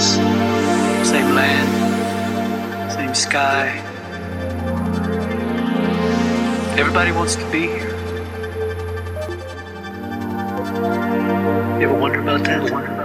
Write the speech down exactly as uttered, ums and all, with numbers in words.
house, same land, same sky. Everybody wants to be here. You ever wonder about that?